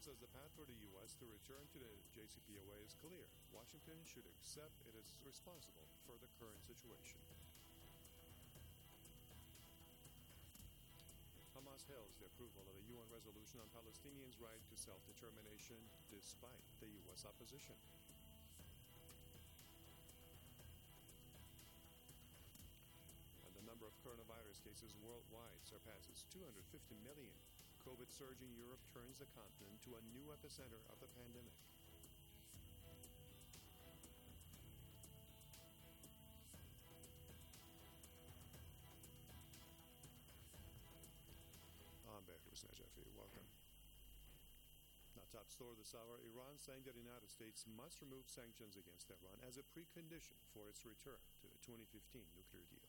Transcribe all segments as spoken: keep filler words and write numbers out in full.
says the path for the U S to return to the J C P O A is clear. Washington should accept it is responsible for the current situation. Hamas hails the approval of a U N resolution on Palestinians' right to self-determination despite the U S opposition. And the number of coronavirus cases worldwide surpasses two hundred fifty million. COVID surge in Europe turns the continent to a new epicenter of the pandemic. I'm Behruz Najafi. Welcome. Now, top story this hour, Iran saying that the United States must remove sanctions against Tehran as a precondition for its return to the twenty fifteen nuclear deal.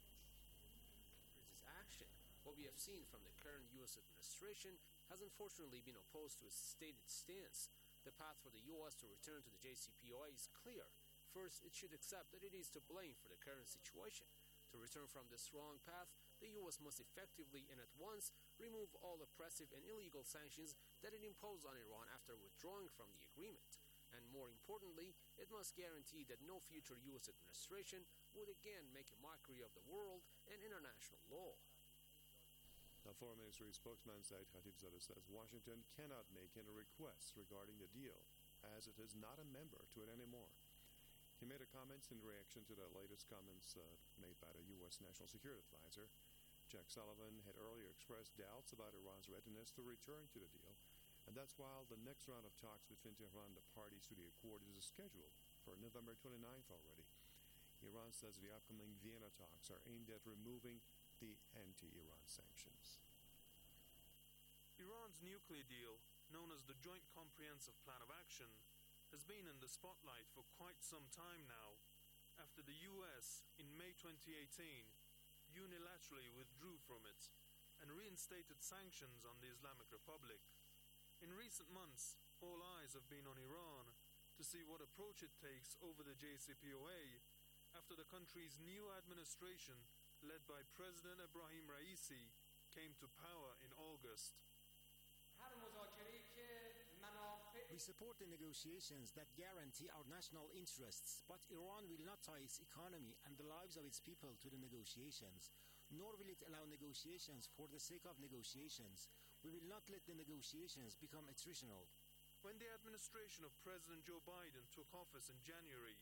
This action, what we have seen from the current U S administration, has unfortunately been opposed to its stated stance. The path for the U S to return to the J C P O A is clear. First, it should accept that it is to blame for the current situation. To return from this wrong path, the U S must effectively and at once remove all oppressive and illegal sanctions that it imposed on Iran after withdrawing from the agreement. And more importantly, it must guarantee that no future U S administration would again make a mockery of the world and international law. The Foreign Ministry spokesman Saeed Khatibzadeh says Washington cannot make any requests regarding the deal, as it is not a member to it anymore. He made a comments in reaction to the latest comments uh, made by the U S National Security Advisor. Jack Sullivan had earlier expressed doubts about Iran's readiness to return to the deal, and that's while the next round of talks between Tehran and the parties to the accord is scheduled for November twenty-ninth already. Iran says the upcoming Vienna talks are aimed at removing the anti-Iran sanctions. Iran's nuclear deal, known as the Joint Comprehensive Plan of Action, has been in the spotlight for quite some time now, after the U S in May twenty eighteen unilaterally withdrew from it and reinstated sanctions on the Islamic Republic. In recent months, all eyes have been on Iran to see what approach it takes over the J C P O A after the country's new administration, led by President Ebrahim Raisi, came to power in August. We support the negotiations that guarantee our national interests, but Iran will not tie its economy and the lives of its people to the negotiations, nor will it allow negotiations for the sake of negotiations. We will not let the negotiations become attritional. When the administration of President Joe Biden took office in January,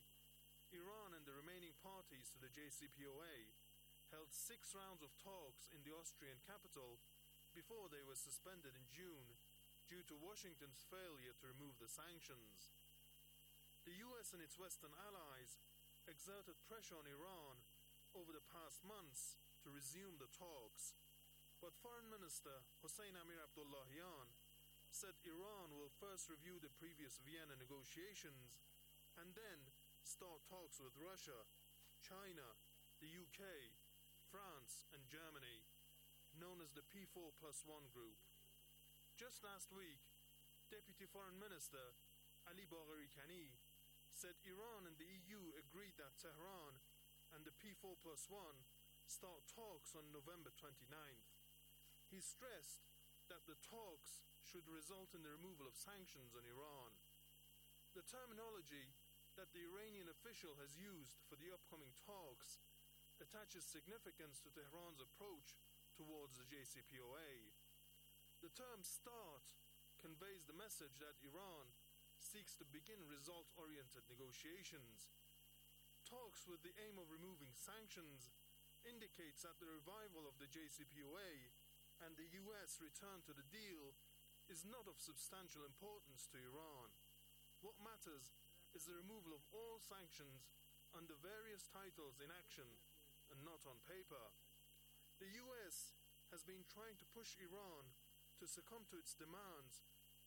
Iran and the remaining parties to the J C P O A held six rounds of talks in the Austrian capital before they were suspended in June due to Washington's failure to remove the sanctions. The U S and its Western allies exerted pressure on Iran over the past months to resume the talks, but Foreign Minister Hossein Amir Abdullahian said Iran will first review the previous Vienna negotiations and then start talks with Russia, China, the U K, France and Germany, known as the P four plus one group. Just last week, Deputy Foreign Minister Ali Bagheri Kani said Iran and the E U agreed that Tehran and the P four plus one start talks on November twenty-ninth. He stressed that the talks should result in the removal of sanctions on Iran. The terminology that the Iranian official has used for the upcoming talks attaches significance to Tehran's approach towards the J C P O A. The term START conveys the message that Iran seeks to begin result-oriented negotiations. Talks with the aim of removing sanctions indicates that the revival of the J C P O A and the U S return to the deal is not of substantial importance to Iran. What matters is the removal of all sanctions under various titles in action and not on paper. The U S has been trying to push Iran to succumb to its demands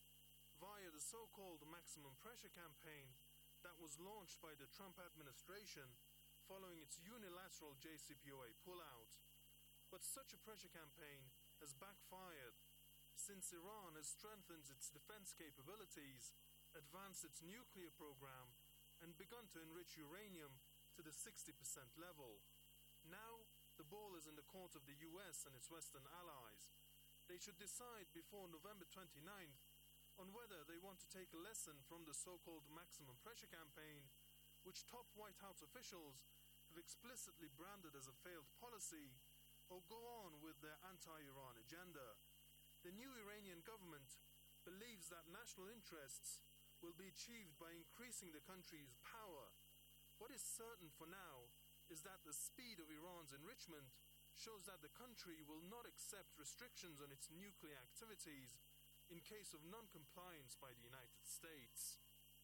via the so-called maximum pressure campaign that was launched by the Trump administration following its unilateral J C P O A pullout. But such a pressure campaign has backfired, since Iran has strengthened its defense capabilities, advanced its nuclear program, and begun to enrich uranium to the sixty percent level. Now, the ball is in the court of the U S and its Western allies. They should decide before November twenty-ninth on whether they want to take a lesson from the so-called maximum pressure campaign, which top White House officials have explicitly branded as a failed policy, or go on with their anti-Iran agenda. The new Iranian government believes that national interests will be achieved by increasing the country's power. What is certain for now is that the speed of Iran's enrichment shows that the country will not accept restrictions on its nuclear activities in case of non-compliance by the United States.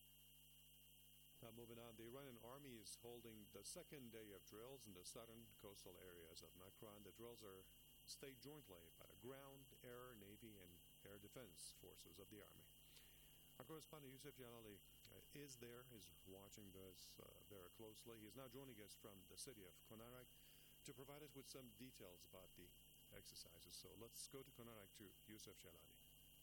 Now moving on, the Iranian army is holding the second day of drills in the southern coastal areas of Makran. The drills are staged jointly by the ground, air, navy, and air defense forces of the army. Our correspondent Youssef Jalali uh, is there, is watching this uh, very closely. He is now joining us from the city of Konarak to provide us with some details about the exercises. So let's go to Konarak to Youssef Jalali.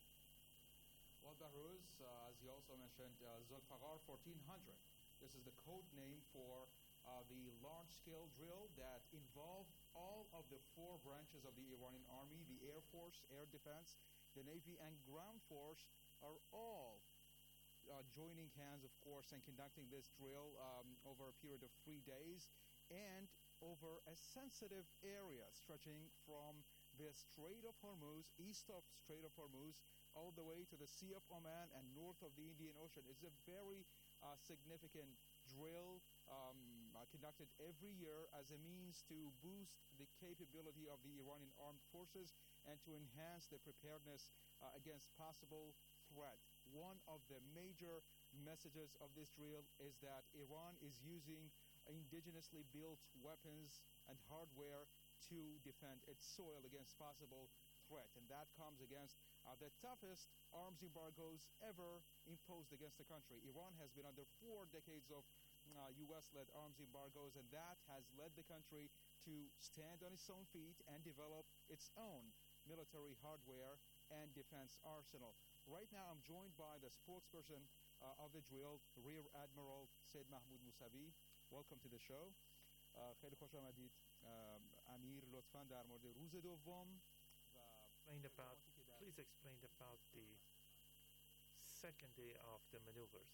Well, Bahruz, uh, as you also mentioned, uh, Zulfaqar fourteen hundred. This is the code name for uh, the large-scale drill that involved all of the four branches of the Iranian army, the Air Force, Air Defense, the Navy, and Ground Force are all uh, joining hands, of course, and conducting this drill um, over a period of three days and over a sensitive area stretching from the Strait of Hormuz, east of Strait of Hormuz, all the way to the Sea of Oman and north of the Indian Ocean. It's a very uh, significant drill um, uh, conducted every year as a means to boost the capability of the Iranian armed forces and to enhance the preparedness uh, against possible threat. One of the major messages of this drill is that Iran is using indigenously built weapons and hardware to defend its soil against possible threat, and that comes against uh, the toughest arms embargoes ever imposed against the country. Iran has been under four decades of uh, U S-led arms embargoes, and that has led the country to stand on its own feet and develop its own military hardware and defense arsenal. Right now, I'm joined by the spokesperson uh, of the drill, Rear Admiral Said Mahmoud Musavi. Welcome to the show. Uh, خیلی خوش آمدید امیر. لطفاً در مورد روز دوم Explain about, please explain about the second day of the maneuvers.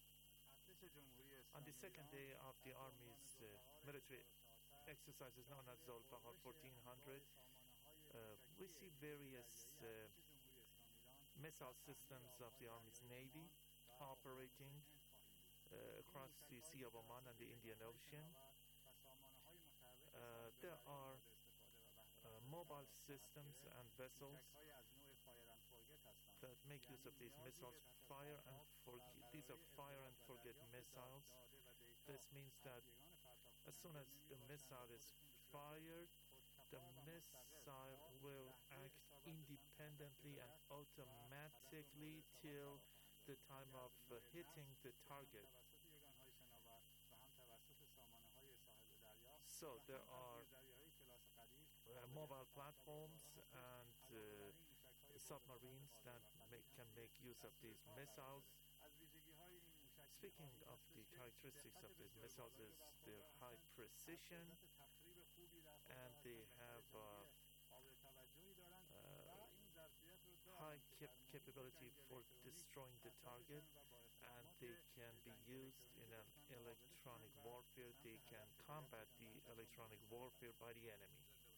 On the second day of the Army's uh, military exercises known as Zulfaqar fourteen hundred, uh, we see various uh, missile systems of the Army's Navy operating uh, across the Sea of Oman and the Indian Ocean. Uh, there are uh, mobile systems and vessels that make use of these missiles. Fire and forget. These are fire and forget missiles. This means that as soon as the missile is fired, the missile will act independently and automatically till the time of uh, hitting the target. So there are uh, mobile platforms and uh, submarines that make, can make use of these missiles. Speaking of the characteristics of these missiles is their high precision, and they have uh, uh, high cap capability for destroying the target, and they can be used in an electronic warfare. They can combat the electronic warfare by the enemy.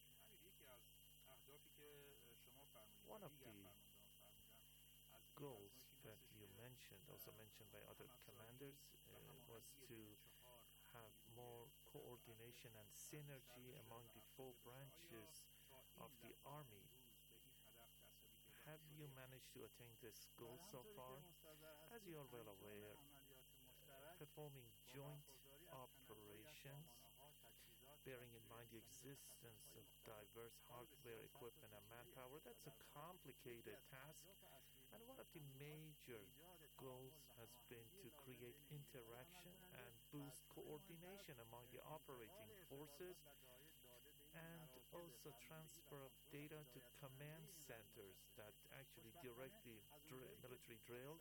One of the goals that you mentioned, also mentioned by other commanders, uh, was to have more coordination and synergy among the four branches of the army. Have you managed to attain this goal so far? As you are well aware, performing joint operations, bearing in mind the existence of diverse hardware, equipment, and manpower, that's a complicated task. And one of the major goals has been to create interaction and boost coordination among the operating forces, and also transfer of data to command centers that actually direct the dr military drills.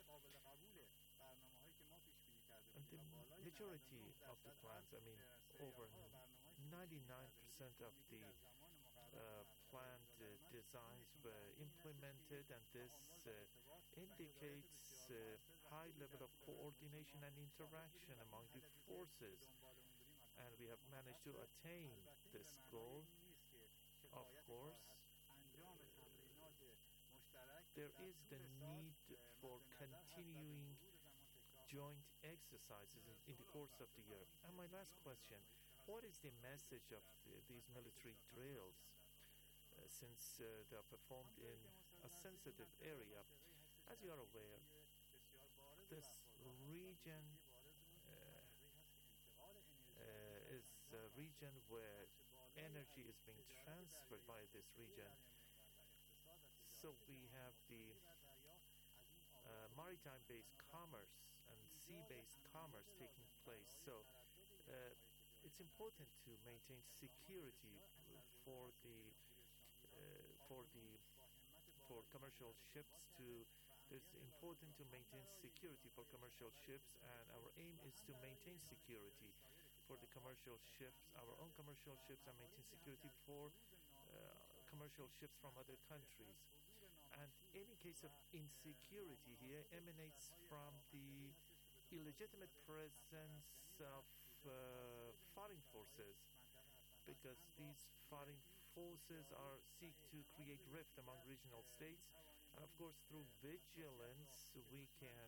And the majority of the plans, I mean, over ninety-nine percent of the uh, planned uh, designs were implemented, and this uh, indicates uh, high level of coordination and interaction among the forces, and we have managed to attain this goal. Of course, there is the need for continuing joint exercises in, in the course of the year. And my last question, what is the message of the, these military drills, uh, since uh, they are performed in a sensitive area? As you are aware, this region uh, uh, is a region where energy is being transferred by this region. So we have the uh, maritime-based commerce and sea-based commerce taking place. So uh, it's important to maintain security for the uh, for the for commercial ships. To it's important to maintain security for commercial ships, and our aim is to maintain security for the commercial ships, our own commercial ships, and maintain security for uh, commercial ships from other countries. And any case of insecurity here emanates from the illegitimate presence of uh, foreign forces, because these foreign forces are seek to create rift among regional states, and of course through vigilance we can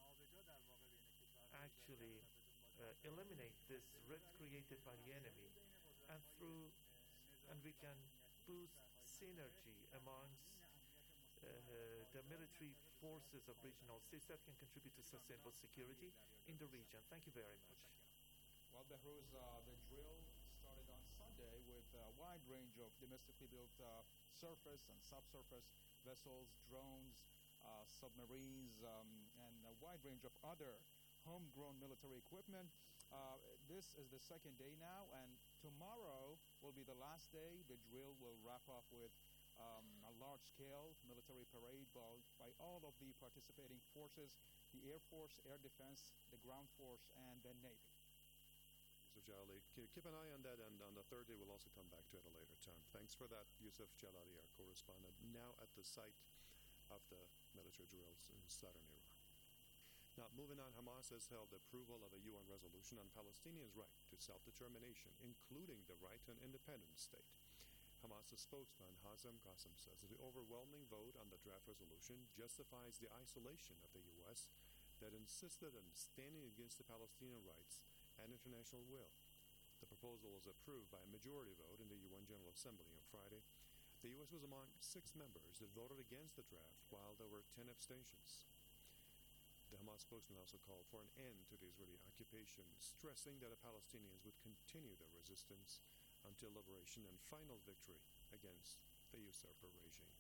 actually uh, eliminate this rift created by the enemy, and through and we can boost synergy amongst Uh, the military forces of regional states that can contribute to sustainable security in the region. Thank you very much. Well, Behrooz, uh, the drill started on Sunday with a wide range of domestically built uh, surface and subsurface vessels, drones, uh, submarines, um, and a wide range of other homegrown military equipment. Uh, this is the second day now, and tomorrow will be the last day. The drill will wrap up with Um, a large-scale military parade by, by all of the participating forces, the Air Force, Air Defense, the Ground Force, and the Navy. Yusuf Jalali, keep an eye on that, and on the third day we'll also come back to it at a later time. Thanks for that, Yusuf Jalali, our correspondent, now at the site of the military drills in southern Iran. Now, moving on, Hamas has held approval of a U N resolution on Palestinians' right to self-determination, including the right to an independent state. Hamas's spokesman, Hazem Qassem, says that the overwhelming vote on the draft resolution justifies the isolation of the U S that insisted on standing against the Palestinian rights and international will. The proposal was approved by a majority vote in the U N General Assembly on Friday. The U S was among six members that voted against the draft, while there were ten abstentions. The Hamas spokesman also called for an end to the Israeli occupation, stressing that the Palestinians would continue their resistance until liberation and final victory against the usurper regime.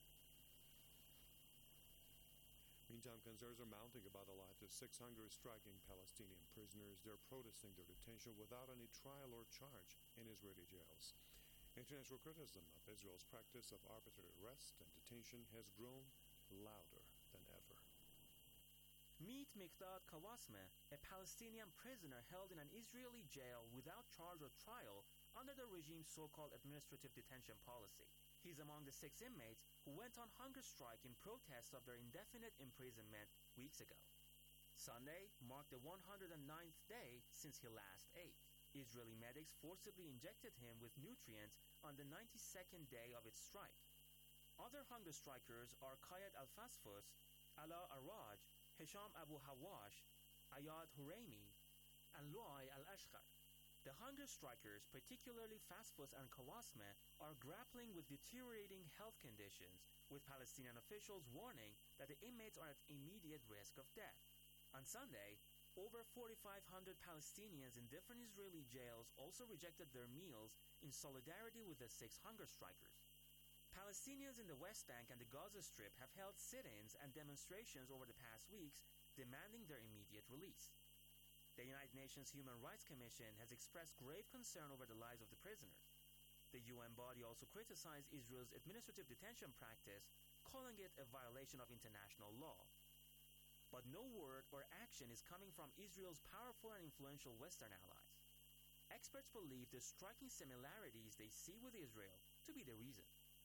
Meantime, concerns are mounting about the lives of six hunger-striking Palestinian prisoners. They're protesting their detention without any trial or charge in Israeli jails. International criticism of Israel's practice of arbitrary arrest and detention has grown louder than ever. Meet Mikdad Kawasme, a Palestinian prisoner held in an Israeli jail without charge or trial under the regime's so-called administrative detention policy. He's among the six inmates who went on hunger strike in protest of their indefinite imprisonment weeks ago. Sunday marked the one hundred ninth day since he last ate. Israeli medics forcibly injected him with nutrients on the ninety-second day of its strike. Other hunger strikers are Qayed al-Fasfus, Ala Araj, Hisham Abu Hawash, Ayad Huraimi, and Luay al-Ashkar. The hunger strikers, particularly Fasfus and Kawasme, are grappling with deteriorating health conditions, with Palestinian officials warning that the inmates are at immediate risk of death. On Sunday, over forty-five hundred Palestinians in different Israeli jails also rejected their meals in solidarity with the six hunger strikers. Palestinians in the West Bank and the Gaza Strip have held sit-ins and demonstrations over the past weeks demanding their immediate release. The United Nations Human Rights Commission has expressed grave concern over the lives of the prisoners. The U N body also criticized Israel's administrative detention practice, calling it a violation of international law. But no word or action is coming from Israel's powerful and influential Western allies. Experts believe the striking similarities they see with Israel to be the reason.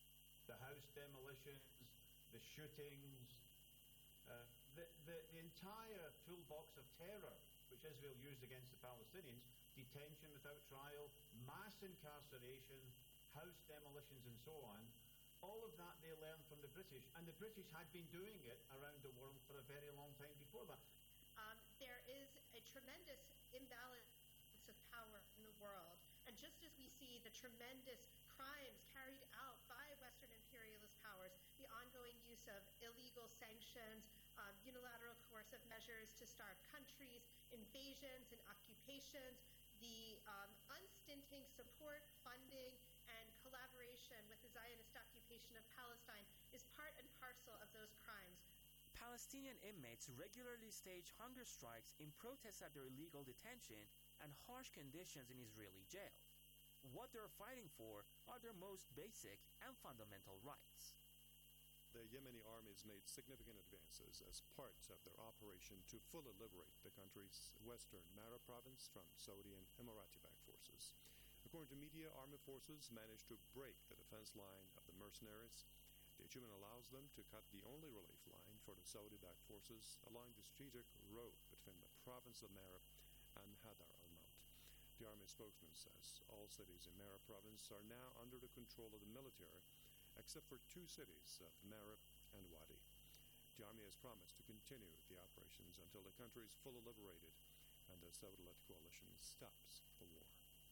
the house demolitions, the shootings, uh, the, the, the entire toolbox of terror which Israel used against the Palestinians, detention without trial, mass incarceration, house demolitions and so on, all of that they learned from the British, and the British had been doing it around the world for a very long time before that. Um, there is a tremendous imbalance of power in the world, and just as we see the tremendous crimes carried out by Western imperialist powers, the ongoing use of illegal sanctions, um, unilateral coercive measures to starve countries, invasions and occupations, the um, unstinting support, funding, and collaboration with the Zionist occupation of Palestine is part and parcel of those crimes. Palestinian inmates regularly stage hunger strikes in protest at their illegal detention and harsh conditions in Israeli jails. What they're fighting for are their most basic and fundamental rights. The Yemeni armies made significant advances as part of their operation to fully liberate the country's western Marib province from Saudi and Emirati-backed forces. According to media, army forces managed to break the defense line of the mercenaries. The achievement allows them to cut the only relief line for the Saudi-backed forces along the strategic road between the province of Marib and Hadar al-Maut. The army spokesman says all cities in Marib province are now under the control of the military, except for two cities of Marib and Wadi. The army has promised to continue the operations until the country is fully liberated and the Saudi-led coalition stops the war.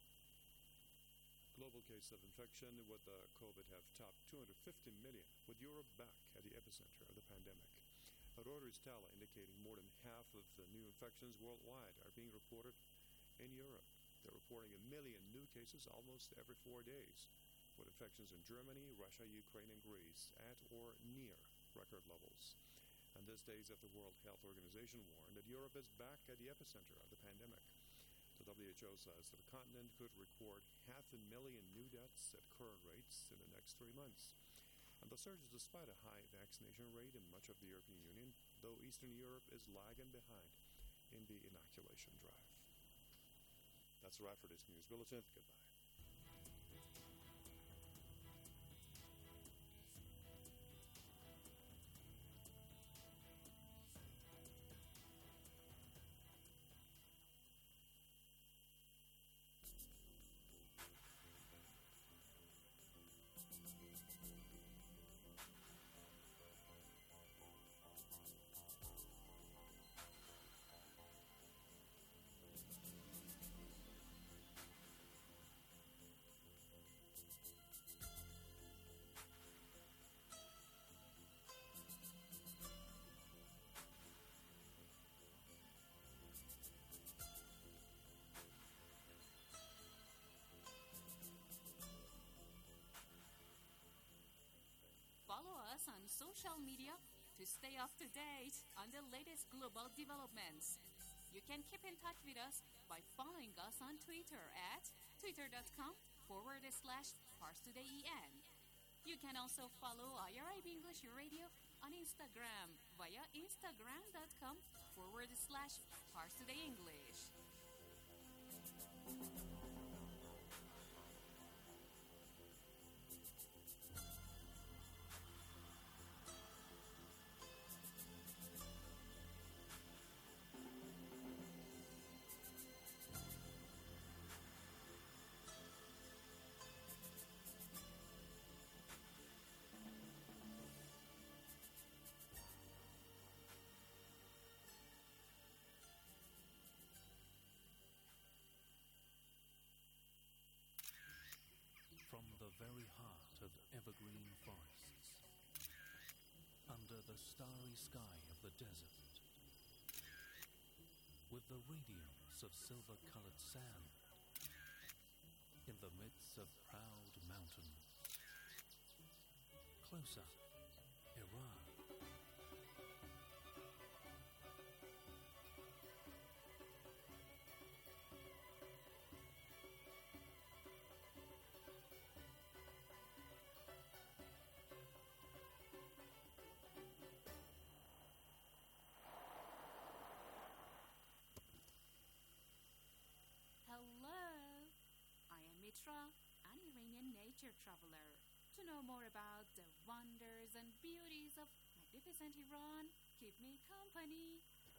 Global cases of infection with the COVID have topped two hundred fifty million, with Europe back at the epicenter of the pandemic. A Reuters tally indicating more than half of the new infections worldwide are being reported in Europe. They're reporting a million new cases almost every four days, with infections in Germany, Russia, Ukraine, and Greece at or near record levels. And this days after the World Health Organization warned that Europe is back at the epicenter of the pandemic. The W H O says that the continent could record half a million new deaths at current rates in the next three months. And the surge is despite a high vaccination rate in much of the European Union, though Eastern Europe is lagging behind in the inoculation drive. That's the wrap for this news bulletin. Goodbye. Follow us on social media to stay up to date on the latest global developments. You can keep in touch with us by following us on Twitter at twitter.com forward slash ParsTodayEN. You can also follow I R I B English Radio on Instagram via instagram.com forward slash ParsTodayEnglish. From the very heart of evergreen forests, under the starry sky of the desert, with the radiance of silver-colored sand, in the midst of proud mountains, close up, Iran. Hello, I am Mitra, an Iranian nature traveler. to know more about the wonders and beauties of magnificent Iran? Keep me company.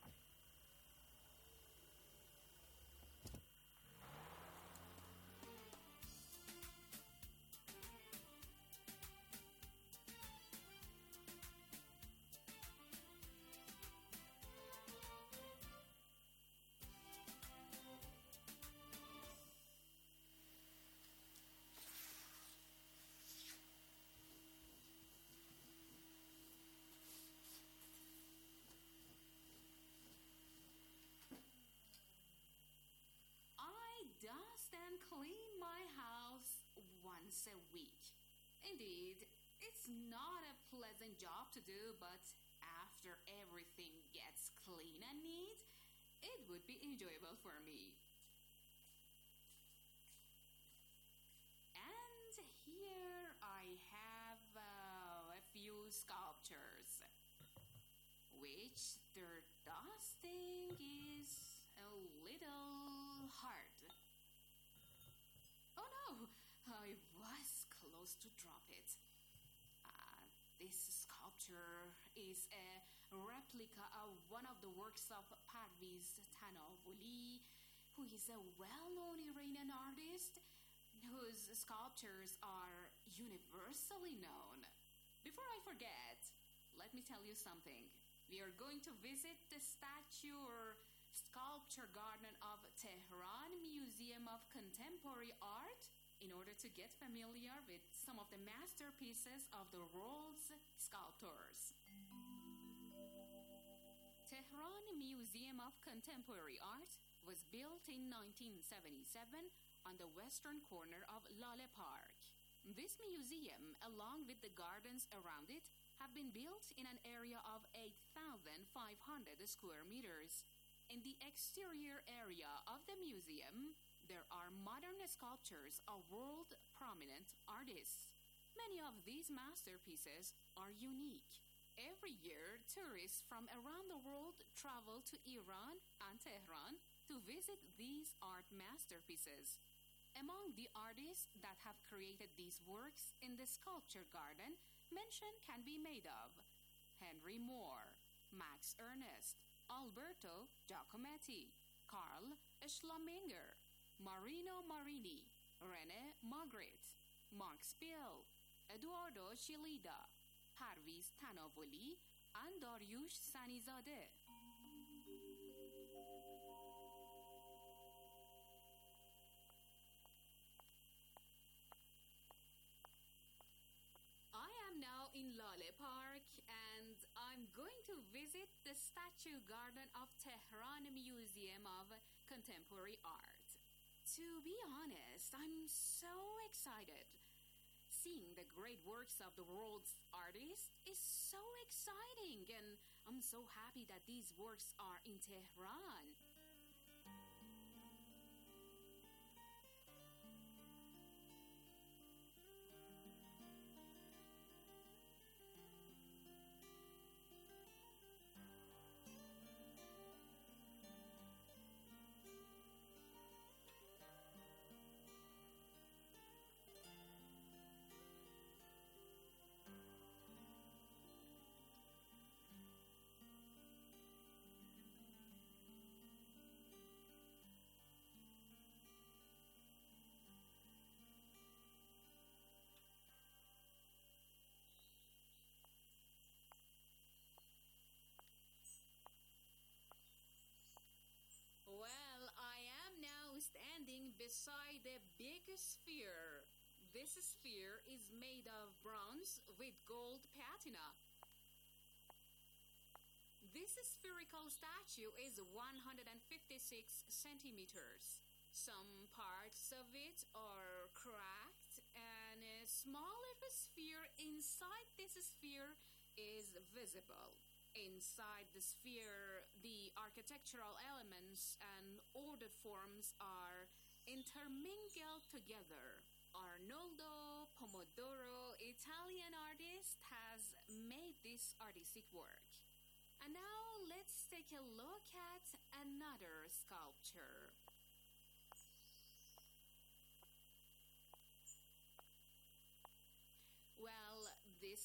Dust and clean my house once a week. Indeed, it's not a pleasant job to do, but after everything gets clean and neat, it would be enjoyable for me. And here I have uh, a few sculptures, which their dusting is a little hard. Oh no, I was close to drop it. Uh, this sculpture is a replica of one of the works of Parviz Tanavuli, who is a well-known Iranian artist whose sculptures are universally known. Before I forget, let me tell you something. We are going to visit the statue or Sculpture Garden of Tehran Museum of Contemporary Art in order to get familiar with some of the masterpieces of the world's sculptors. Tehran Museum of Contemporary Art was built in nineteen seventy-seven on the western corner of Lale Park. This museum, along with the gardens around it, have been built in an area of eight thousand five hundred square meters. In the exterior area of the museum, there are modern sculptures of world-prominent artists. Many of these masterpieces are unique. Every year, tourists from around the world travel to Iran and Tehran to visit these art masterpieces. Among the artists that have created these works in the Sculpture Garden, mention can be made of Henry Moore, Max Ernst, Alberto Giacometti, Karl Schlaminger, Marino Marini, René Magritte, Mark Spill, Eduardo Chilida, Parviz Tanavuli, and Dariush Sanizadeh. I am now in Lale Park and I'm going to visit the Statue Garden of Tehran Museum of Contemporary Art. To be honest, I'm so excited. Seeing the great works of the world's artists is so exciting, and I'm so happy that these works are in Tehran. Well, I am now standing beside a big sphere. This sphere is made of bronze with gold patina. This spherical statue is one hundred fifty-six centimeters. Some parts of it are cracked, and a small little sphere inside this sphere is visible. Inside the sphere, the architectural elements and ordered forms are intermingled together. Arnoldo Pomodoro, Italian artist, has made this artistic work. And now let's take a look at another sculpture.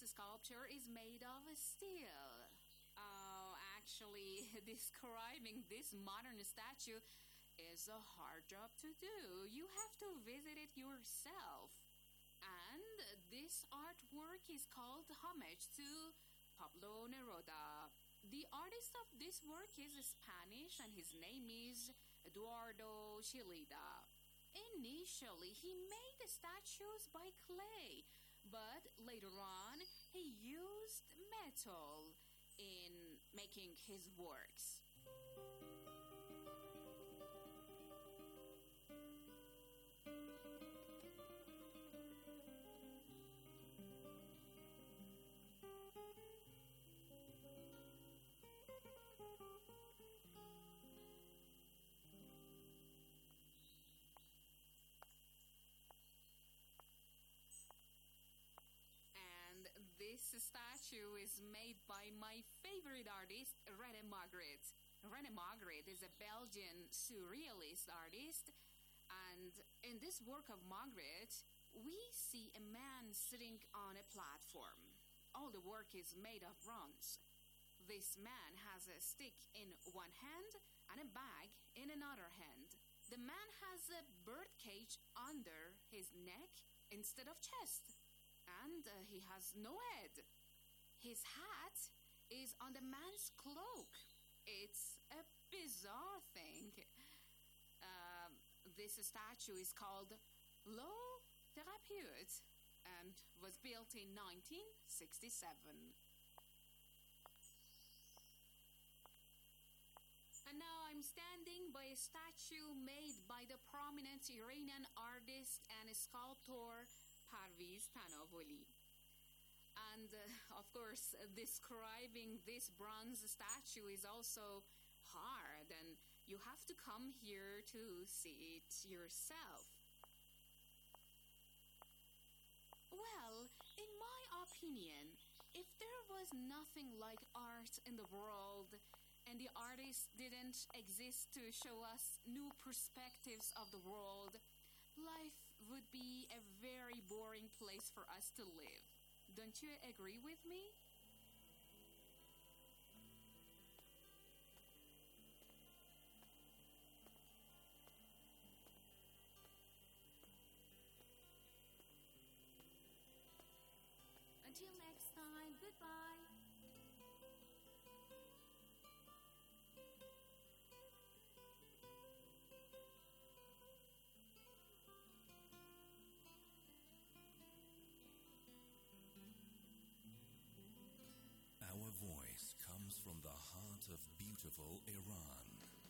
this sculpture is made of steel. Oh, actually, describing this modern statue is a hard job to do. You have to visit it yourself. And this artwork is called Homage to Pablo Neruda. The artist of this work is Spanish and his name is Eduardo Chillida. Initially, he made the statues by clay, but later on, he used metal in making his works. This statue is made by my favorite artist, René Magritte. René Magritte is a Belgian surrealist artist, and in this work of Magritte, we see a man sitting on a platform. All the work is made of bronze. This man has a stick in one hand and a bag in another hand. The man has a birdcage under his neck instead of chest. And uh, he has no head. His hat is on the man's cloak. It's a bizarre thing. Uh, this statue is called L'Eau Thérapeute and was built in nineteen sixty-seven. And now I'm standing by a statue made by the prominent Iranian artist and sculptor Parviz Tanovoli. And uh, of course, uh, describing this bronze statue is also hard, and you have to come here to see it yourself. Well, in my opinion, if there was nothing like art in the world, and the artist didn't exist to show us new perspectives of the world, life would be a very boring place for us to live. Don't you agree with me? Until next time, goodbye. Our voice comes from the heart of beautiful Iran.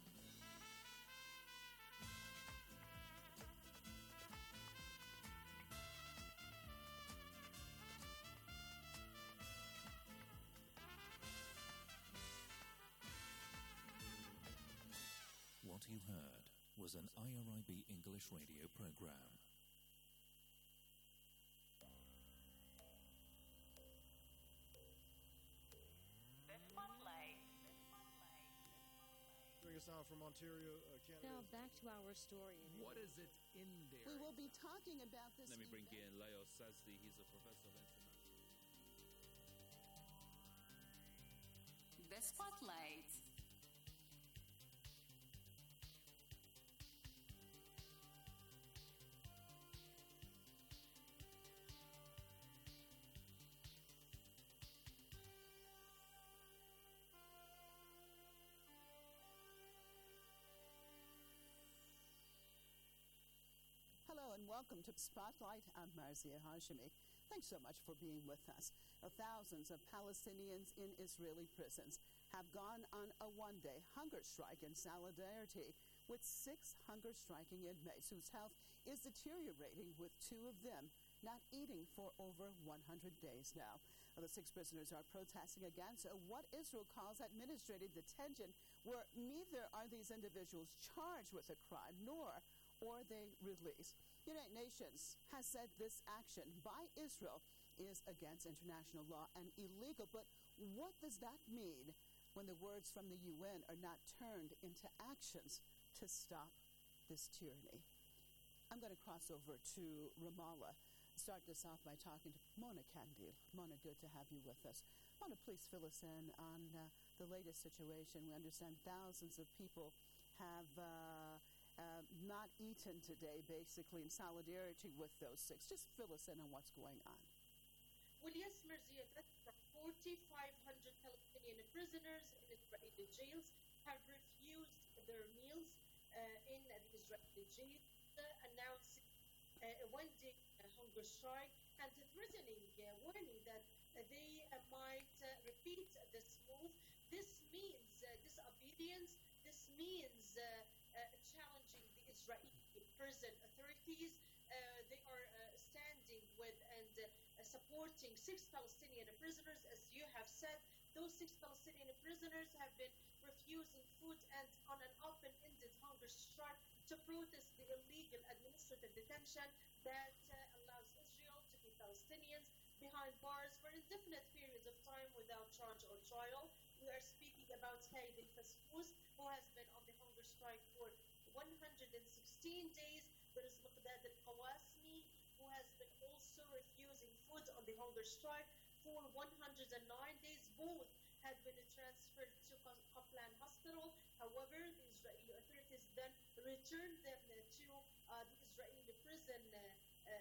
What you heard was an I R I B English radio program. Us now from Ontario, uh, Canada. Now back to our story. What is it in there? We will be talking about this. Let me bring in Leo Sazdi. He's a professor of international. The Spotlight. Hello and welcome to Spotlight. I'm Marzia Hashemi. Thanks so much for being with us. Uh, thousands of Palestinians in Israeli prisons have gone on a one-day hunger strike in solidarity with six hunger-striking inmates whose health is deteriorating, with two of them not eating for over one hundred days now. Uh, the six prisoners are protesting against uh, what Israel calls administrative detention, where neither are these individuals charged with a crime nor or they release. United Nations has said this action by Israel is against international law and illegal. But what does that mean when the words from the U N are not turned into actions to stop this tyranny? I'm going to cross over to Ramallah. start this off by talking to Mona Kandil. Mona, good to have you with us. Mona, please fill us in on uh, the latest situation. We understand thousands of people have uh, uh, not eaten today, basically, in solidarity with those six. Just fill us in on what's going on. Well, yes, Merzia, forty-five hundred Palestinian prisoners in Israeli jails have refused their meals uh, in the Israeli jails, uh, announcing uh, a one-day uh, hunger strike and threatening, uh, warning that uh, they uh, might uh, repeat this move. This means uh, disobedience. This means uh, uh, challenging the Israeli prison authorities. Uh, they are uh, standing with and uh, supporting six Palestinian prisoners. As you have said, those six Palestinian prisoners have been refusing food and on an open-ended hunger strike to protest the illegal administrative detention that uh, allows Israel to keep Palestinians behind bars for indefinite periods of time without charge or trial. We are speaking about Haid al-Fasfous, who has been on the hunger strike for one hundred sixteen days. There is Muqdad al-Qawasmi, who has been also refusing food on the hunger strike for one hundred nine days. Both have been transferred to Qoplan Hospital. However, the Israeli authorities then returned them to uh, the Israeli prison uh, uh,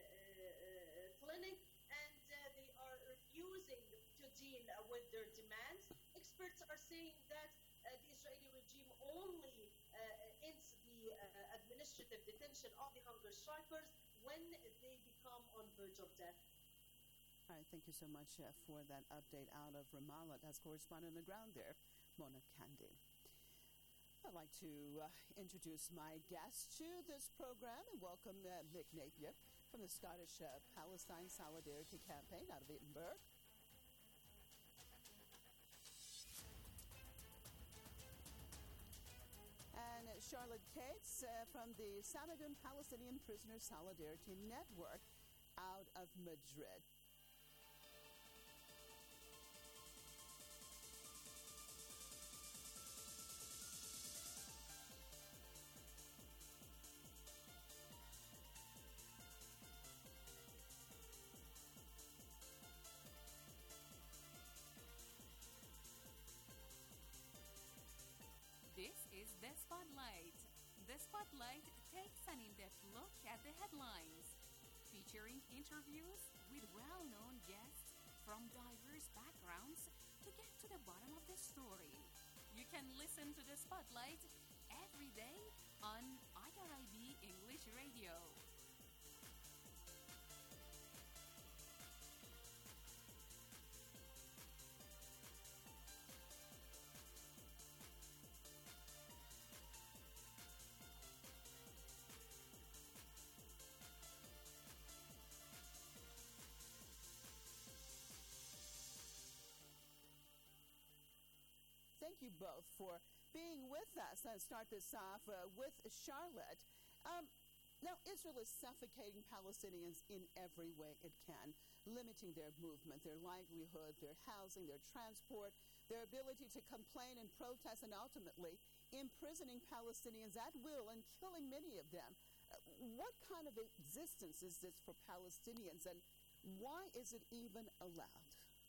uh, clinic, and uh, they are refusing to deal uh, with their demands. Experts are saying that uh, the Israeli regime only uh, ends the uh, administrative detention of the hunger strikers when they become on verge of death. All right, thank you so much uh, for that update out of Ramallah. That's correspondent on the ground there, Mona Kandil. I'd like to uh, introduce my guest to this program and welcome uh, Mick Napier from the Scottish uh, Palestine Solidarity Campaign out of Edinburgh. And Charlotte Cates uh, from the Samagun Palestinian Prisoner Solidarity Network out of Madrid. This is The Spotlight. The Spotlight takes an in-depth look at the headlines, featuring interviews with well-known guests from diverse backgrounds to get to the bottom of the story. You can listen to The Spotlight every day on I R I B English Radio. Thank you both for being with us. I'll start this off uh, with Charlotte. Um, now, Israel is suffocating Palestinians in every way it can, limiting their movement, their livelihood, their housing, their transport, their ability to complain and protest, and ultimately imprisoning Palestinians at will and killing many of them. Uh, what kind of existence is this for Palestinians, and why is it even allowed?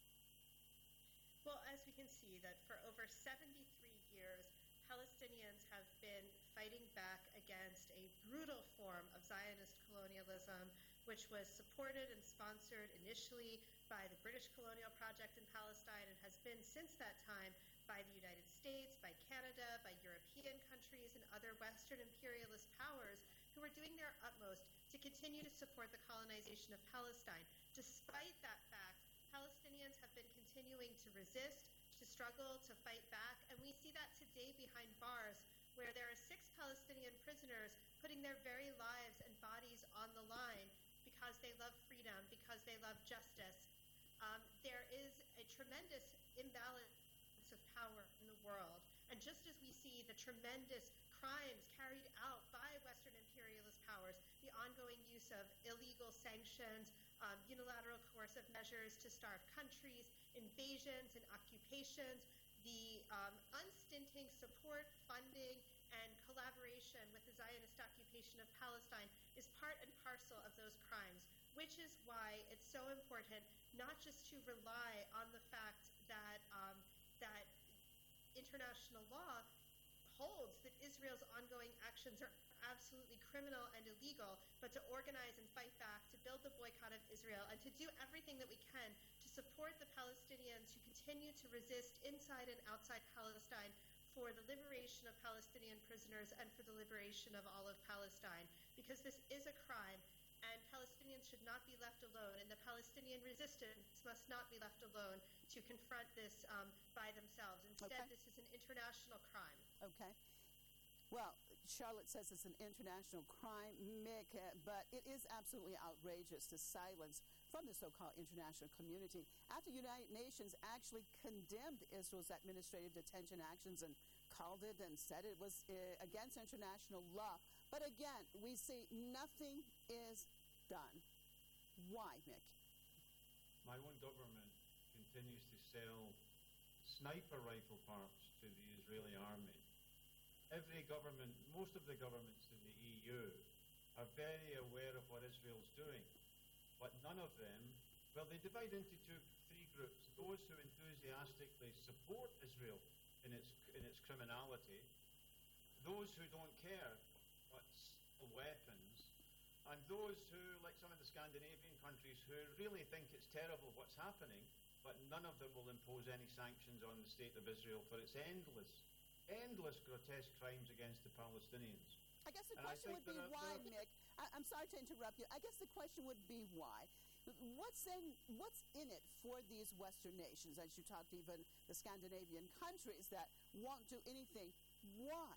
Well, as we can see that for over seventy-three years, Palestinians have been fighting back against a brutal form of Zionist colonialism, which was supported and sponsored initially by the British colonial project in Palestine and has been since that time by the United States, by Canada, by European countries, and other Western imperialist powers who are doing their utmost to continue to support the colonization of Palestine. Despite that fact, Palestinians have been continuing to resist, to struggle, to fight back, and we see that today behind bars, where there are six Palestinian prisoners putting their very lives and bodies on the line because they love freedom, because they love justice. Um, there is a tremendous imbalance of power in the world, and just as we see the tremendous crimes carried out by Western imperialist powers, the ongoing use of illegal sanctions, Um, unilateral coercive measures to starve countries, invasions and occupations, the um, unstinting support, funding, and collaboration with the Zionist occupation of Palestine is part and parcel of those crimes. which is why it's so important not just to rely on the fact that um, that international law holds that Israel's ongoing actions are absolutely criminal and illegal, but to organize and fight back, to build the boycott of Israel, and to do everything that we can to support the Palestinians who continue to resist inside and outside Palestine for the liberation of Palestinian prisoners and for the liberation of all of Palestine, because this is a crime and Palestinians should not be left alone, and the Palestinian resistance must not be left alone to confront this um, by themselves. Instead, Okay. this is an international crime. Okay. Well, Charlotte says it's an international crime, Mick, uh, but it is absolutely outrageous, the silence from the so-called international community after the United Nations actually condemned Israel's administrative detention actions and called it and said it was uh, against international law. But again, we see nothing is done. Why, Mick? My own government continues to sell sniper rifle parts to the Israeli army. Every government, most of the governments in the E U are very aware of what Israel's doing, but none of them, well, they divide into two, three groups. Those who enthusiastically support Israel in its in its criminality, those who don't care but sell weapons, and those who, like some of the Scandinavian countries, who really think it's terrible what's happening, but none of them will impose any sanctions on the state of Israel for its endless endless grotesque crimes against the Palestinians. I guess the And I question would think be there are- why, there are- Mick. I, I'm sorry to interrupt you. I guess the question would be why. What's in what's in it for these Western nations, as you talked even the Scandinavian countries that won't do anything? Why?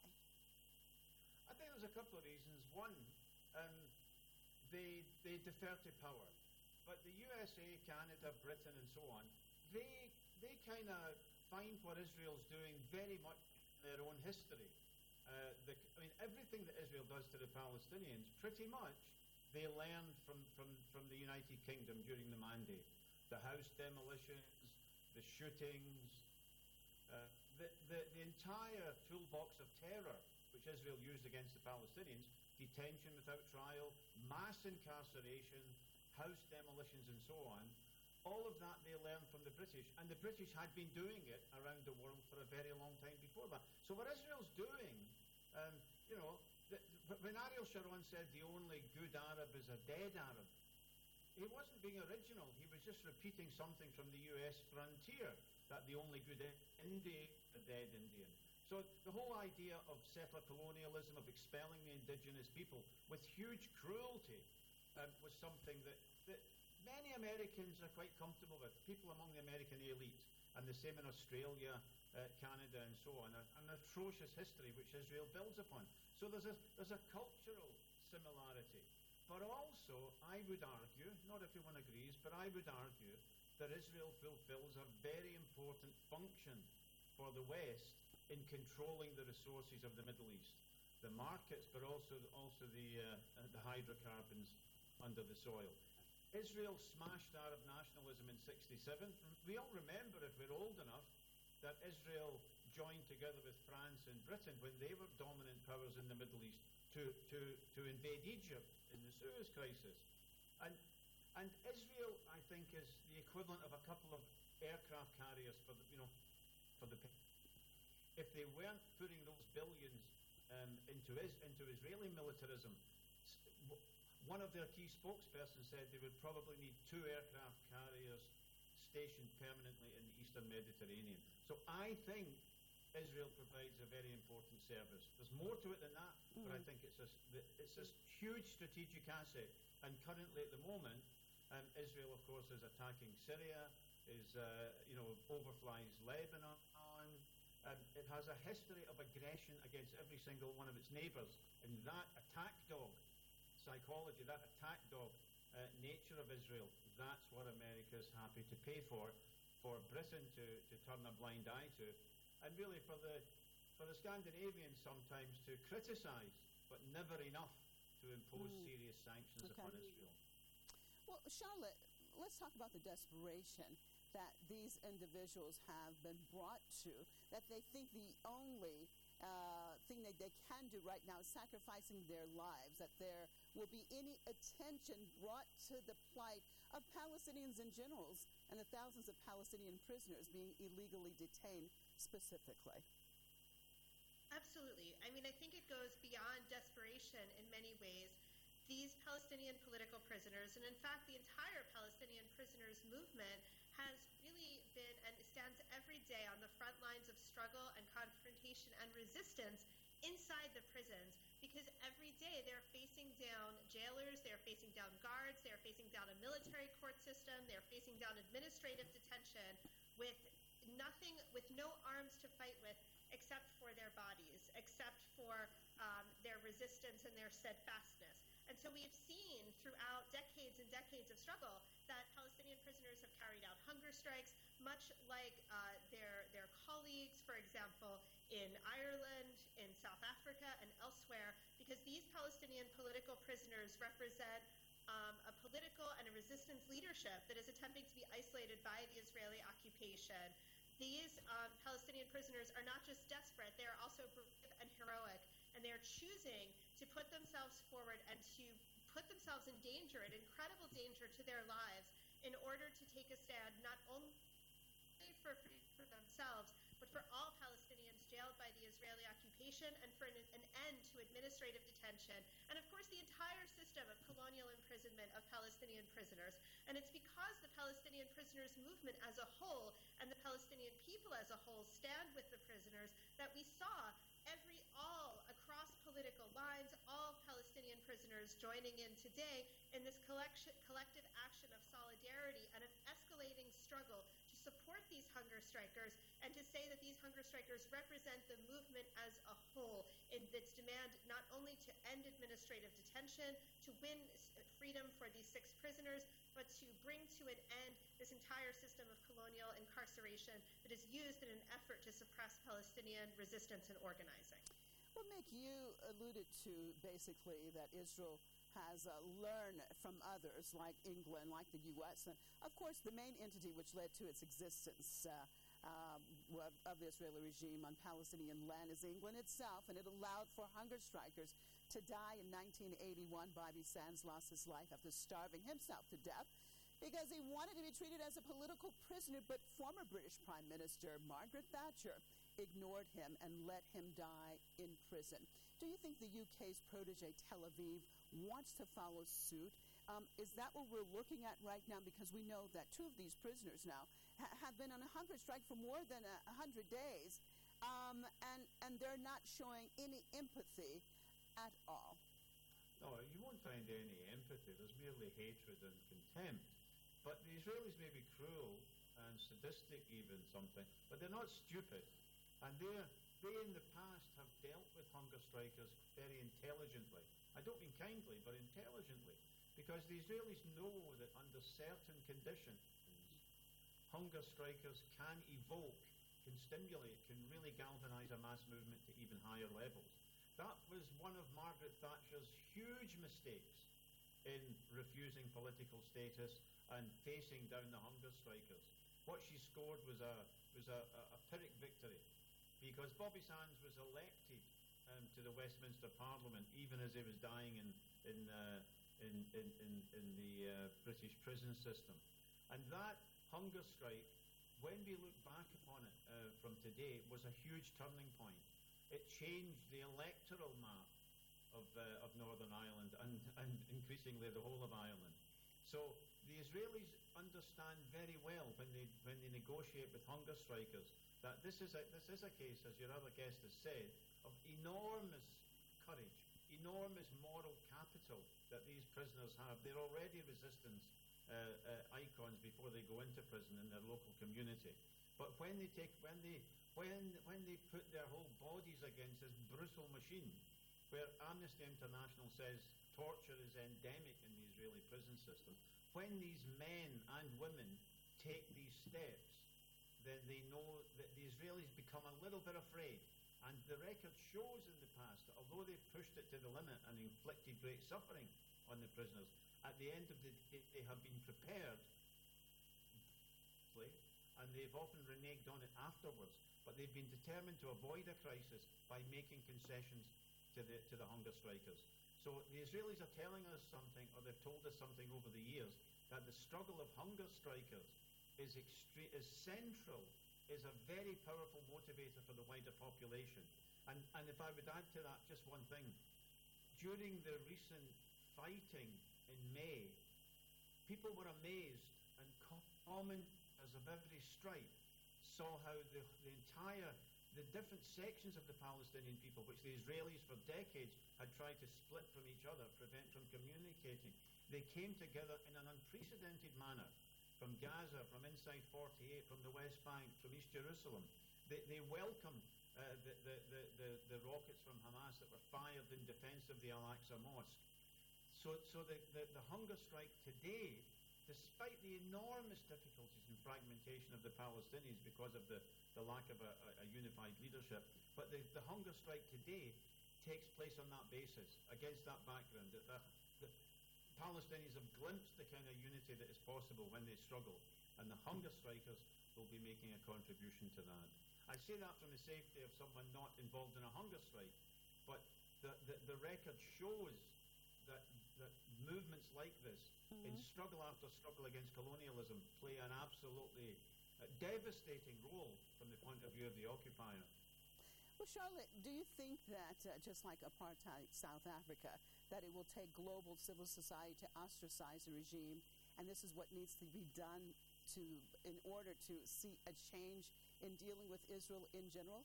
I think there's a couple of reasons. One, um, they they defer to power, but the U S A, Canada, Britain, and so on, they they kind of find what Israel's doing very much in their own history. Uh, the, I mean, everything that Israel does to the Palestinians, pretty much, they learned from, from, from the United Kingdom during the Mandate. The house demolitions, the shootings, uh, the, the, the entire toolbox of terror which Israel used against the Palestinians, detention without trial, mass incarceration, house demolitions and so on, all of that they learned from the British, and the British had been doing it around the world for a very long time before that. So what Israel's doing, um, you know, the, the, when Ariel Sharon said the only good Arab is a dead Arab, he wasn't being original. He was just repeating something from the U S frontier, that the only good Indian is a dead Indian. So the whole idea of settler colonialism, of expelling the indigenous people with huge cruelty, um, was something that, that many Americans are quite comfortable with, people among the American elite, and the same in Australia, uh, Canada, and so on, an atrocious history which Israel builds upon. So there's a, there's a cultural similarity. But also, I would argue, not everyone agrees, but I would argue that Israel fulfills a very important function for the West in controlling the resources of the Middle East. The markets, but also, also the, uh, the hydrocarbons under the soil. Israel smashed Arab nationalism in sixty-seven. We all remember, if we're old enough, that Israel joined together with France and Britain when they were dominant powers in the Middle East to, to, to invade Egypt in the Suez crisis. And, and Israel, I think, is the equivalent of a couple of aircraft carriers for the, you know, for the... If they weren't putting those billions um, into, is, into Israeli militarism, one of their key spokespersons said they would probably need two aircraft carriers stationed permanently in the Eastern Mediterranean. So I think Israel provides a very important service. There's more to it than that, mm. but I think it's a, it's a huge strategic asset. And currently at the moment, um, Israel, of course, is attacking Syria, is, uh, you know, overflies Lebanon. Um, it has a history of aggression against every single one of its neighbours. And that attack dog psychology, that attack dog uh, nature of Israel, that's what America is happy to pay for, for Britain to, to turn a blind eye to, and really for the for the Scandinavians sometimes to criticise, but never enough to impose mm. serious sanctions okay. upon Israel. Well, Charlotte, let's talk about the desperation that these individuals have been brought to, that they think the only uh, thing that they can do right now is sacrificing their lives, that there will be any attention brought to the plight of Palestinians in general and the thousands of Palestinian prisoners being illegally detained specifically? Absolutely. I mean, I think it goes beyond desperation in many ways. These Palestinian political prisoners, and in fact the entire Palestinian prisoners movement, has really been and stands every day on the front lines of struggle and confrontation and resistance inside the prisons, because every day they're facing down jailers, they're facing down guards, they're facing down a military court system, they're facing down administrative detention with nothing, with no arms to fight with except for their bodies, except for um, their resistance and their steadfastness. And so we have seen throughout decades and decades of struggle that Palestinian prisoners have carried out hunger strikes, much like uh, their, their colleagues, for example, in Ireland, in South Africa, and elsewhere, because these Palestinian political prisoners represent um, a political and a resistance leadership that is attempting to be isolated by the Israeli occupation. These um, Palestinian prisoners are not just desperate, they are also brave and heroic, and they are choosing to put themselves forward and to put themselves in danger, in incredible danger to their lives, in order to take a stand not only for, for themselves, but for all Palestinians jailed by the Israeli occupation, and for an, an end to administrative detention, and of course the entire system of colonial imprisonment of Palestinian prisoners. And it's because the Palestinian prisoners movement as a whole and the Palestinian people as a whole stand with the prisoners that we saw every all across political lines, all Palestinian prisoners joining in today in this collection, collective action of solidarity and of escalating struggle to support these hunger strikers and to say that these hunger strikers represent the movement as a whole in its demand not only to end administrative detention, to win freedom for these six prisoners, but to bring to an end this entire system of colonial incarceration that is used in an effort to suppress Palestinian resistance and organizing. Well, Mick, you alluded to basically that Israel has uh, learned from others like England, like the U S, and of course the main entity which led to its existence uh, uh, of, of the Israeli regime on Palestinian land is England itself, and it allowed for hunger strikers to die. In nineteen eighty-one, Bobby Sands lost his life after starving himself to death because he wanted to be treated as a political prisoner, but former British Prime Minister Margaret Thatcher ignored him and let him die in prison. Do you think the U K's protege Tel Aviv wants to follow suit? Um, is that what we're looking at right now? Because we know that two of these prisoners now ha- have been on a hunger strike for more than a hundred days, um, and, and they're not showing any empathy at all. No, you won't find any empathy. There's merely hatred and contempt. But the Israelis may be cruel and sadistic even something, but they're not stupid. And they're, they in the past have dealt with hunger strikers very intelligently. I don't mean kindly, but intelligently. Because the Israelis know that under certain conditions, hunger strikers can evoke, can stimulate, can really galvanize a mass movement to even higher levels. That was one of Margaret Thatcher's huge mistakes in refusing political status and facing down the hunger strikers. What she scored was a was a, a, a Pyrrhic victory, because Bobby Sands was elected um, to the Westminster Parliament even as he was dying in in uh, in, in, in, in the uh, British prison system. And that hunger strike, when we look back upon it uh, from today, was a huge turning point. It changed the electoral map of, uh, of Northern Ireland and, and increasingly the whole of Ireland. So the Israelis understand very well when they when they negotiate with hunger strikers that this is a, this is a case, as your other guest has said, of enormous courage, enormous moral capital that these prisoners have. They're already resistance uh, uh, icons before they go into prison in their local community. But when they take when they when when they put their whole bodies against this brutal machine, where Amnesty International says torture is endemic in the Israeli prison system, when these men and women take these steps, then they know that the Israelis become a little bit afraid. And the record shows in the past that although they've pushed it to the limit and inflicted great suffering on the prisoners, at the end of the day they have been prepared, and they've often reneged on it afterwards. but they've been determined to avoid a crisis by making concessions to the, to the hunger strikers. So the Israelis are telling us something, or they've told us something over the years, that the struggle of hunger strikers is, extre- is central, is a very powerful motivator for the wider population. And, and if I would add to that just one thing, during the recent fighting in May, people were amazed, and common as of every stripe saw how the, the entire, the different sections of the Palestinian people, which the Israelis for decades had tried to split from each other, prevent from communicating, they came together in an unprecedented manner, from Gaza, from inside forty-eight, from the West Bank, from East Jerusalem. They, they welcomed uh, the, the, the, the, the rockets from Hamas that were fired in defense of the Al-Aqsa Mosque. So, so the, the, the hunger strike today, despite the enormous difficulties and fragmentation of the Palestinians because of the, the lack of a, a unified leadership, but the, the hunger strike today takes place on that basis, against that background, that the, the Palestinians have glimpsed the kind of unity that is possible when they struggle, and the hunger strikers will be making a contribution to that. I say that from the safety of someone not involved in a hunger strike, but the, the, the record shows that, that movements like this, mm-hmm. in struggle after struggle against colonialism, play an absolutely uh, devastating role from the point of view of the occupier. Well, Charlotte, do you think that, uh, just like apartheid South Africa, that it will take global civil society to ostracize a regime, and this is what needs to be done to, in order to see a change in dealing with Israel in general?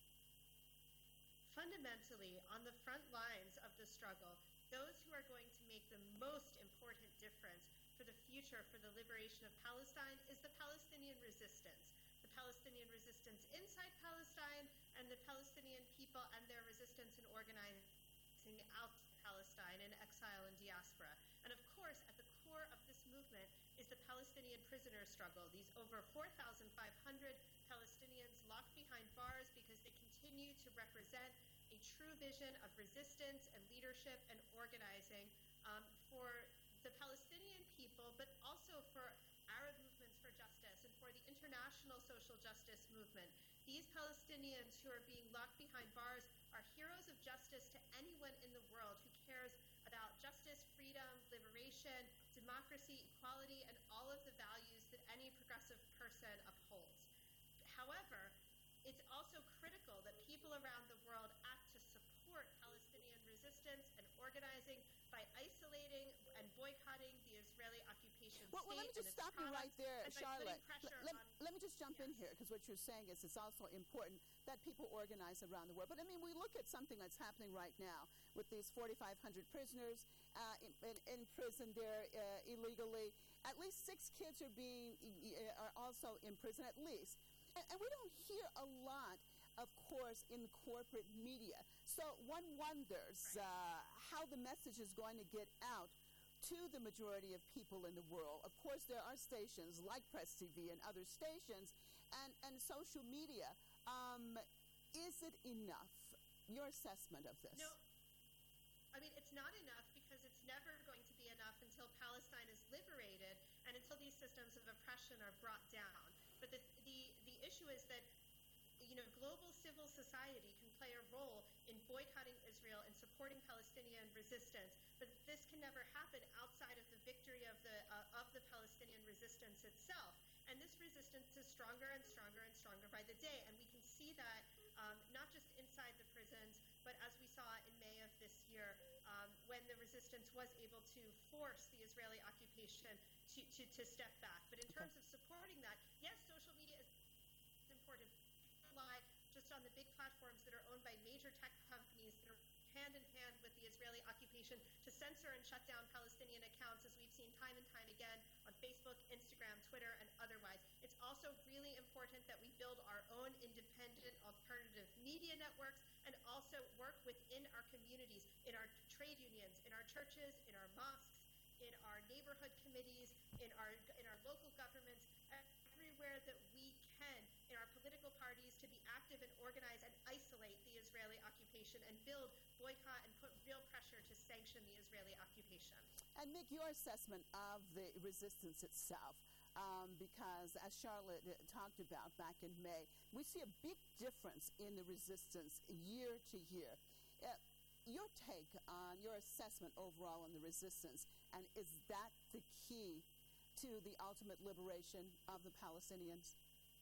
Fundamentally, on the front lines of the struggle, those who are going to make the most important difference for the future, for the liberation of Palestine, is the Palestinian resistance. The Palestinian resistance inside Palestine, and the Palestinian people and their resistance in organizing out Palestine in exile and diaspora. And of course, at the core of this movement is the Palestinian prisoner struggle. These over four thousand five hundred Palestinians locked behind bars because they continue to represent a true vision of resistance and leadership and organizing um, for the Palestinian people, but also for Arab movements for justice and for the international social justice movement. These Palestinians who are being locked behind bars are heroes of justice to anyone in the world who cares about justice, freedom, liberation, democracy, equality, and all of the values that any progressive person upholds. However, it's also critical that people around the world act to support Palestinian resistance and organizing by isolating and boycotting the Israeli occupation well, state. Well, let me just stop you right there, Charlotte. Let, let, on, let me just jump yes. in here, because what you're saying is it's also important that people organize around the world. But I mean, we look at something that's happening right now with these forty-five hundred prisoners uh, in, in, in prison there uh, illegally. At least six kids are being uh, are also in prison, at least. And, and we don't hear a lot, of course, in the corporate media. So one wonders uh, how the message is going to get out to the majority of people in the world. Of course, there are stations like Press T V and other stations and, and social media. Um, is it enough? Your assessment of this? No, I mean, it's not enough, because it's never going to be enough until Palestine is liberated and until these systems of oppression are brought down. But the, the, the issue is that, you know, global civil society can play a role in boycotting Israel and supporting Palestinian resistance, but this can never happen outside of the victory of the uh, of the Palestinian resistance itself. And this resistance is stronger and stronger and stronger by the day, and we can see that um, not just inside the prisons, but as we saw in May of this year, um, when the resistance was able to force the Israeli occupation to, to, to step back. But in terms of supporting that, yes, social media is important. Rely just on the big platforms that are owned by major tech companies that are hand in hand with the Israeli occupation to censor and shut down Palestinian accounts, as we've seen time and time again on Facebook, Instagram, Twitter, and otherwise. It's also really important that we build our own independent alternative media networks and also work within our communities, in our trade unions, in our churches, in our mosques, in our neighborhood committees, in our in our local governments, everywhere that we can, in our political parties, to be active and organize and isolate the Israeli occupation and build, boycott, and put real pressure to sanction the Israeli occupation. And Mick, your assessment of the resistance itself. Um, because, as Charlotte uh, talked about back in May, we see a big difference in the resistance year to year. Uh, your take on, your assessment overall on the resistance, and is that the key to the ultimate liberation of the Palestinians?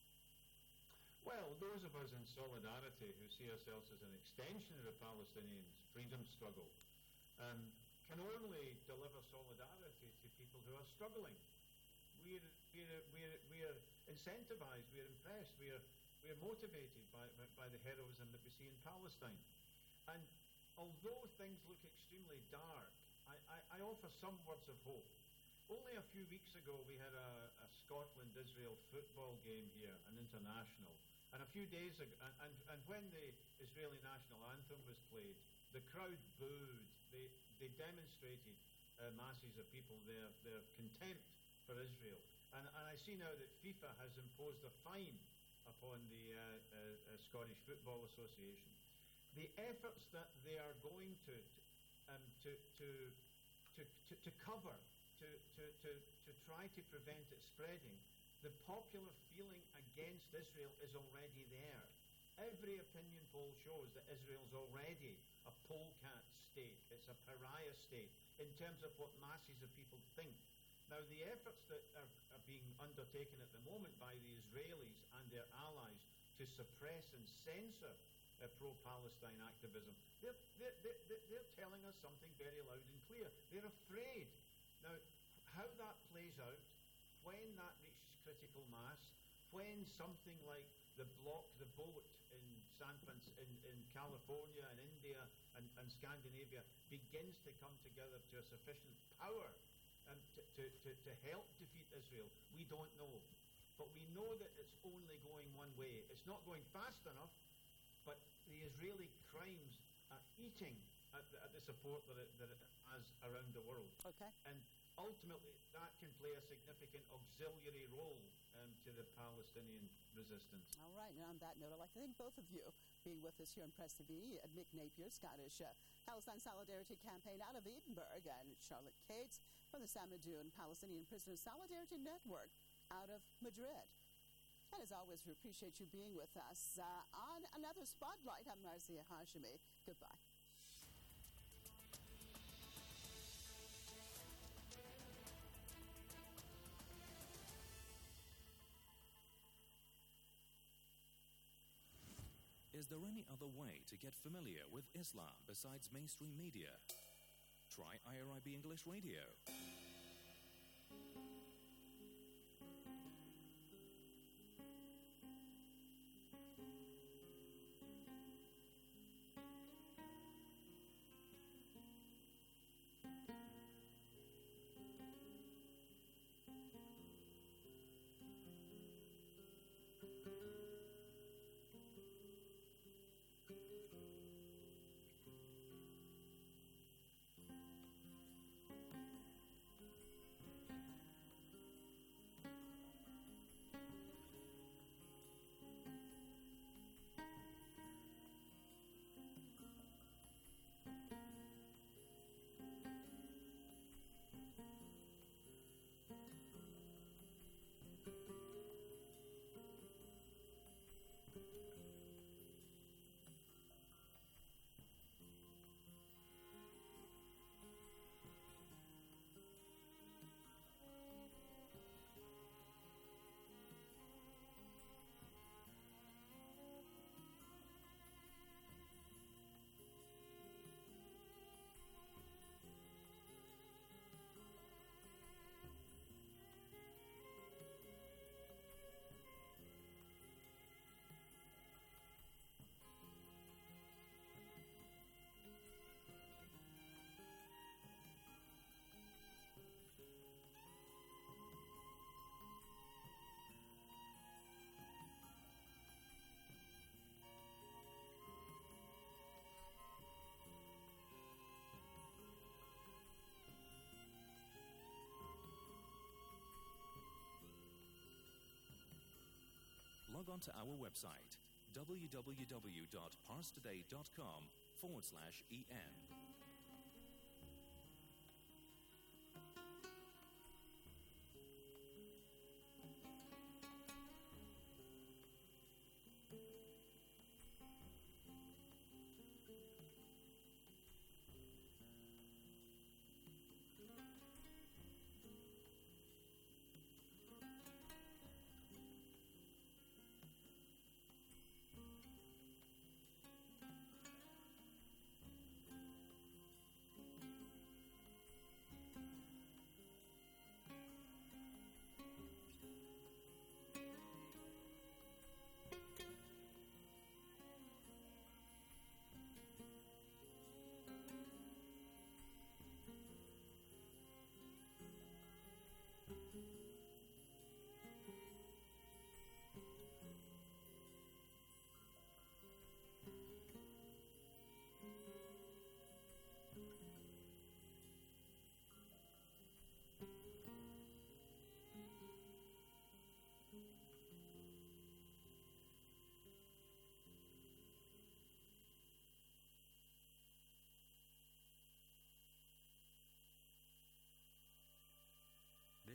Well, those of us in solidarity who see ourselves as an extension of the Palestinian freedom struggle um, can only deliver solidarity to people who are struggling. We're, we're, we're, we're incentivized, we're impressed, we're, we're motivated by, by, by the heroism that we see in Palestine. And although things look extremely dark, I, I, I offer some words of hope. Only a few weeks ago we had a, a Scotland-Israel football game here, an international. And a few days ago, and, and, and when the Israeli national anthem was played, the crowd booed. They, they demonstrated uh, masses of people their, their contempt for Israel. And, and I see now that FIFA has imposed a fine upon the uh, uh, uh, Scottish Football Association. The efforts that they are going to um, to, to, to, to, to cover, to, to, to, to try to prevent it spreading, the popular feeling against Israel is already there. Every opinion poll shows that Israel is already a polecat state. It's a pariah state in terms of what masses of people think. Now, the efforts that are, are being undertaken at the moment by the Israelis and their allies to suppress and censor uh, pro-Palestine activism, they're, they're, they're, they're telling us something very loud and clear. They're afraid. Now, how that plays out, when that reaches critical mass, when something like the block the boat in San Francisco, in, in California and India and, and Scandinavia begins to come together to a sufficient power Um, to, to, to, to help defeat Israel, we don't know. But we know that it's only going one way. It's not going fast enough, but the Israeli crimes are eating at the, at the support that it, that it has around the world. Okay. And ultimately, that can play a significant auxiliary role um, to the Palestinian resistance. All right, and on that note, I'd like to thank both of you being with us here in Press T V. Mick Napier, Scottish uh, Palestine Solidarity Campaign out of Edinburgh, and Charlotte Cates from the Samadoun Palestinian Prisoners Solidarity Network out of Madrid. And as always, we appreciate you being with us. Uh, on another Spotlight, I'm Marzia Hashimi. Goodbye. Is there any other way to get familiar with Islam besides mainstream media? Try I R I B English Radio. Log on to our website, www.parstoday.com forward slash EN.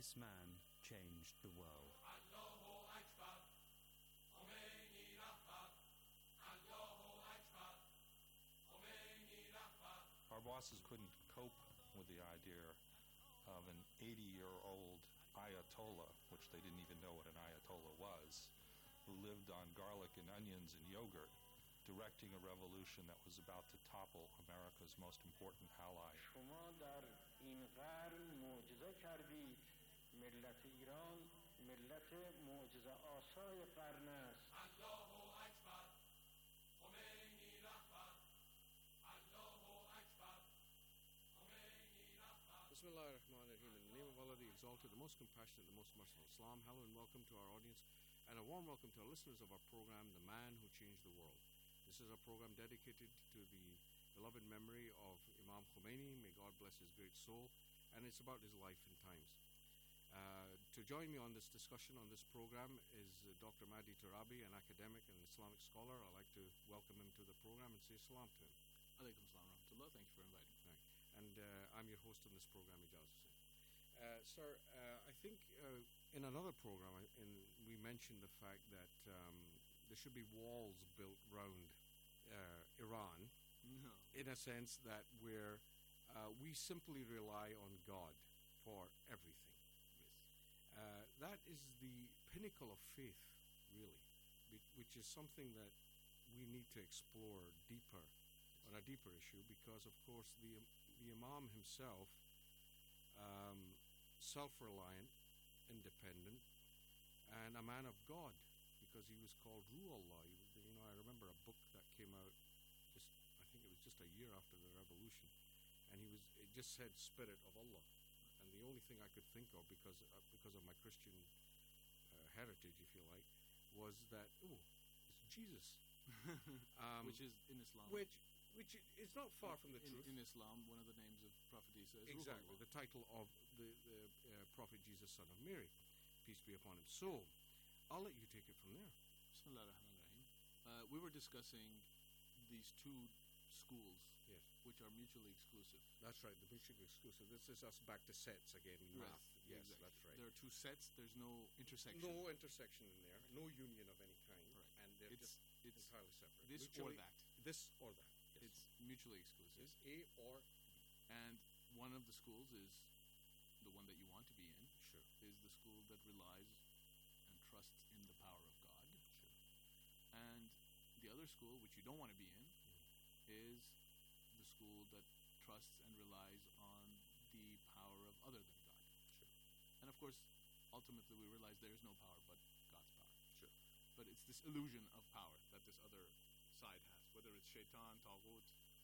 This man changed the world. Our bosses couldn't cope with the idea of an eighty-year-old Ayatollah, which they didn't even know what an Ayatollah was, who lived on garlic and onions and yogurt, directing a revolution that was about to topple America's most important ally. شما در این قرن معجزه کردید. ملت ایران ملت معجزه آسای قرن است. Bismillah ar-Rahman ar-Rahim. In the name of Allah, the Exalted, the Most Compassionate, the Most Merciful. Islam, hello and welcome to our audience, and a warm welcome to our listeners of our program, The Man Who Changed the World. This is a program dedicated to the beloved memory of Imam Khomeini. May God bless his great soul, and it's about his life and times. Uh, to join me on this discussion on this program is uh, Doctor Mahdi Turabi, an academic and an Islamic scholar. I'd like to welcome him to the program and say salam to him. Alaikum salam wa rahmatullah. Thank you for inviting me. Right. And uh, I'm your host on this program, Ijaz Hussain. Uh, sir, uh, I think uh, in another program, I- in, we mentioned the fact that um, there should be walls built round uh, Iran, No. in a sense that where uh, we simply rely on God for everything. Yes. Uh, that is the pinnacle of faith, really, be- which is something that we need to explore deeper, on a deeper issue, because, of course, the, the Imam himself, um, self-reliant, independent, and a man of God, because he was called Ruhullah. He was, you know, I remember a book that came out just, I think it was just a year after the revolution, and he was, it just said Spirit of Allah. And the only thing I could think of, because uh, because of my Christian uh, heritage, if you like, was that, oh, it's Jesus. Um, Which is in Islam. Which which i- is not far from the in, truth. In Islam, one of the names of Prophet Isa is Exactly, Ruhullah. the title of the, the uh, Prophet Jesus, son of Mary, peace be upon him. So, I'll let you take it from there. Bismillah ar-Rahman ar-Rahim. Uh, we were discussing these two schools, Yes, which are mutually exclusive. that's right, the mutually exclusive. This is us back to sets again in Right, math. Yes, exactly. that's right. There are two sets. There's no intersection. No intersection in there, no union of any kind, Right. and they're It's- just it's entirely separate. this or Mutually- that. This or that. Yes. It's mutually exclusive. It's A or And one of the schools is the one that you want to be in. Sure. Is the school that relies and trusts in the power of God. Sure. And the other school, which you don't want to be in, Mm. is the school that trusts and relies on the power of other than God. Sure. And of course, ultimately we realize there is no power but God's power. Sure. But it's this illusion of power that this other side has, whether it's shaitan, taghut,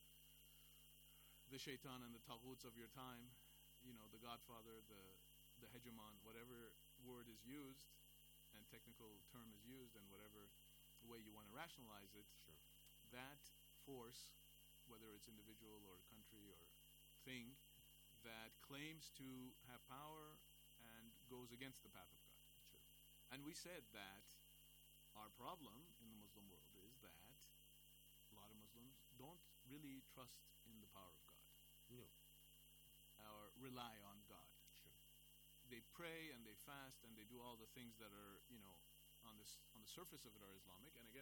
the shaitan and the taghuts of your time, you know, the godfather, the, the hegemon, whatever word is used and technical term is used and whatever way you want to rationalize it, Sure. that force, whether it's individual or country or thing, that claims to have power and goes against the path of God. Sure. And we said that our problem in the Muslim world is that a lot of Muslims don't really trust in the power of God No. or rely on God. Sure. They pray and they fast and they do all the things that are, you know, on this on the surface of it are Islamic. And again,